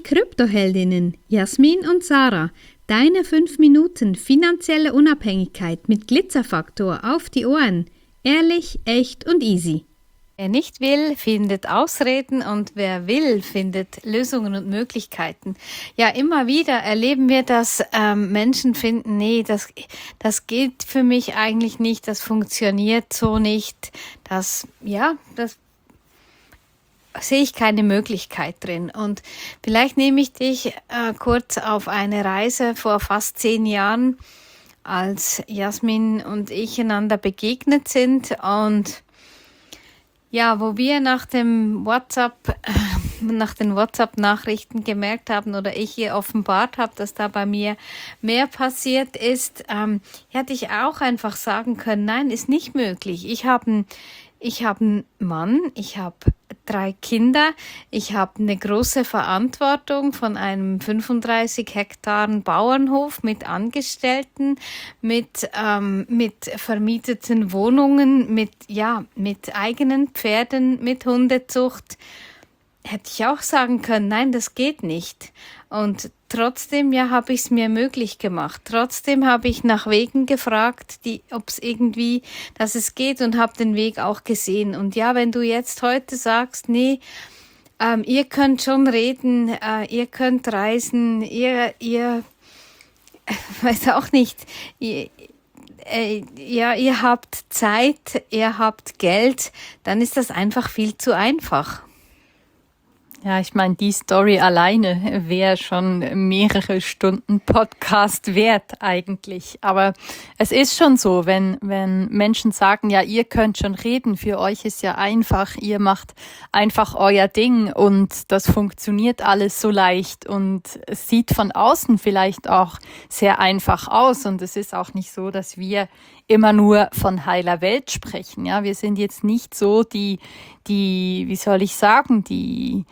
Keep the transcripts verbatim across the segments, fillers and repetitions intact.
Kryptoheldinnen Jasmin und Sarah. Deine fünf Minuten finanzielle Unabhängigkeit mit Glitzerfaktor auf die Ohren. Ehrlich, echt und easy. Wer nicht will, findet Ausreden und wer will, findet Lösungen und Möglichkeiten. Ja, immer wieder erleben wir, dass ähm, Menschen finden, nee, das, das geht für mich eigentlich nicht, das funktioniert so nicht, das, ja, das sehe ich keine Möglichkeit drin. Und vielleicht nehme ich dich äh, kurz auf eine Reise vor fast zehn Jahren, als Jasmin und ich einander begegnet sind und ja, wo wir nach dem WhatsApp, äh, nach den WhatsApp-Nachrichten gemerkt haben oder ich hier offenbart habe, dass da bei mir mehr passiert ist, ähm, hätte ich auch einfach sagen können, nein, ist nicht möglich. Ich habe ich hab einen Mann, ich habe drei Kinder, ich habe eine große Verantwortung von einem fünfunddreißig Hektaren Bauernhof mit Angestellten, mit ähm, mit vermieteten Wohnungen, mit ja mit eigenen Pferden, mit Hundezucht. Hätte ich auch sagen können, nein, das geht nicht. Und trotzdem, ja, habe ich es mir möglich gemacht. Trotzdem habe ich nach Wegen gefragt, die, ob es irgendwie, dass es geht und habe den Weg auch gesehen. Und ja, wenn du jetzt heute sagst, nee, ähm, ihr könnt schon reden, äh, ihr könnt reisen, ihr, ihr, weiß auch nicht, ihr, äh, ja, ihr habt Zeit, ihr habt Geld, dann ist das einfach viel zu einfach. Ja, ich meine, die Story alleine wäre schon mehrere Stunden Podcast wert eigentlich. Aber es ist schon so, wenn wenn Menschen sagen, ja, ihr könnt schon reden, für euch ist ja einfach, ihr macht einfach euer Ding und das funktioniert alles so leicht und es sieht von außen vielleicht auch sehr einfach aus und es ist auch nicht so, dass wir immer nur von heiler Welt sprechen. Ja, wir sind jetzt nicht so die, die, wie soll ich sagen, die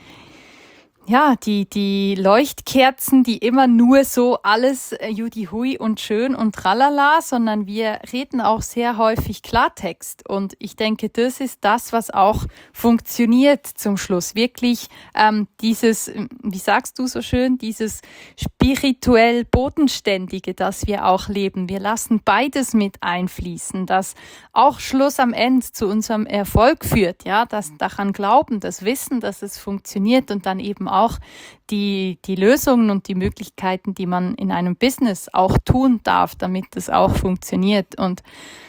Ja, die, die Leuchtkerzen, die immer nur so alles äh, Judy Hui und schön und tralala, sondern wir reden auch sehr häufig Klartext. Und ich denke, das ist das, was auch funktioniert zum Schluss. Wirklich ähm, dieses, wie sagst du so schön, dieses spirituell Bodenständige, das wir auch leben. Wir lassen beides mit einfließen, das auch Schluss am Ende zu unserem Erfolg führt. Ja, das daran glauben, das Wissen, dass es funktioniert und dann eben auch die, die Lösungen und die Möglichkeiten, die man in einem Business auch tun darf, damit es auch funktioniert. Und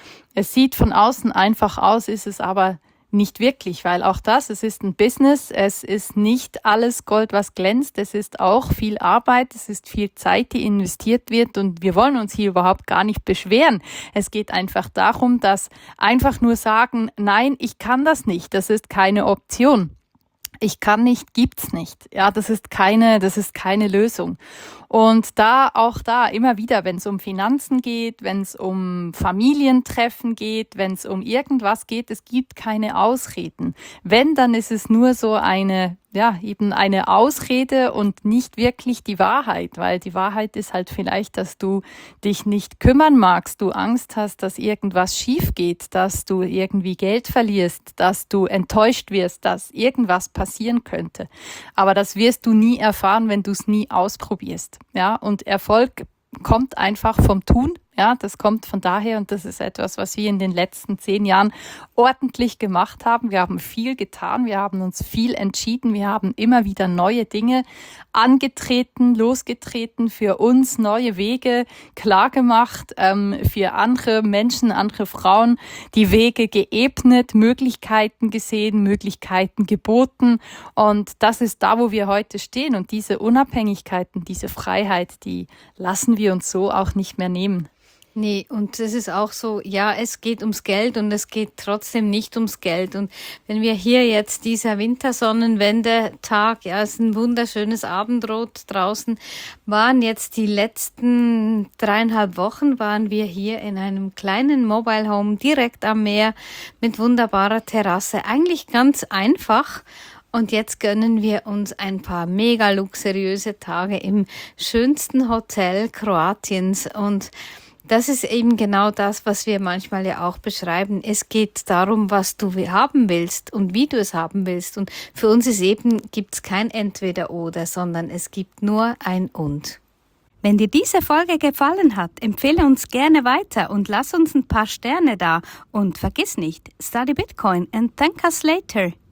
es sieht von außen einfach aus, ist es aber nicht wirklich, weil auch das, es ist ein Business, es ist nicht alles Gold, was glänzt, es ist auch viel Arbeit, es ist viel Zeit, die investiert wird und wir wollen uns hier überhaupt gar nicht beschweren. Es geht einfach darum, dass einfach nur sagen, nein, ich kann das nicht, das ist keine Option. Ich kann nicht, gibt's nicht. Ja, das ist keine, das ist keine Lösung. Und da, auch da, immer wieder, wenn es um Finanzen geht, wenn es um Familientreffen geht, wenn es um irgendwas geht, es gibt keine Ausreden. Wenn, dann ist es nur so eine, ja, eben eine Ausrede und nicht wirklich die Wahrheit, weil die Wahrheit ist halt vielleicht, dass du dich nicht kümmern magst, du Angst hast, dass irgendwas schief geht, dass du irgendwie Geld verlierst, dass du enttäuscht wirst, dass irgendwas passieren könnte. Aber das wirst du nie erfahren, wenn du es nie ausprobierst. Ja, und Erfolg kommt einfach vom Tun. Ja, das kommt von daher und das ist etwas, was wir in den letzten zehn Jahren ordentlich gemacht haben. Wir haben viel getan, wir haben uns viel entschieden, wir haben immer wieder neue Dinge angetreten, losgetreten, für uns neue Wege klar gemacht, ähm, für andere Menschen, andere Frauen die Wege geebnet, Möglichkeiten gesehen, Möglichkeiten geboten und das ist da, wo wir heute stehen und diese Unabhängigkeiten, diese Freiheit, die lassen wir uns so auch nicht mehr nehmen. Nee, und es ist auch so, ja, es geht ums Geld und es geht trotzdem nicht ums Geld. Und wenn wir hier jetzt dieser Wintersonnenwende-Tag, ja, es ist ein wunderschönes Abendrot draußen, waren jetzt die letzten dreieinhalb Wochen, waren wir hier in einem kleinen Mobile Home direkt am Meer mit wunderbarer Terrasse. Eigentlich ganz einfach. Und jetzt gönnen wir uns ein paar mega luxuriöse Tage im schönsten Hotel Kroatiens und Das ist eben genau das, was wir manchmal ja auch beschreiben. Es geht darum, was du haben willst und wie du es haben willst. Und für uns ist eben, gibt es kein Entweder-Oder, sondern es gibt nur ein Und. Wenn dir diese Folge gefallen hat, empfehle uns gerne weiter und lass uns ein paar Sterne da. Und vergiss nicht, study Bitcoin and thank us later.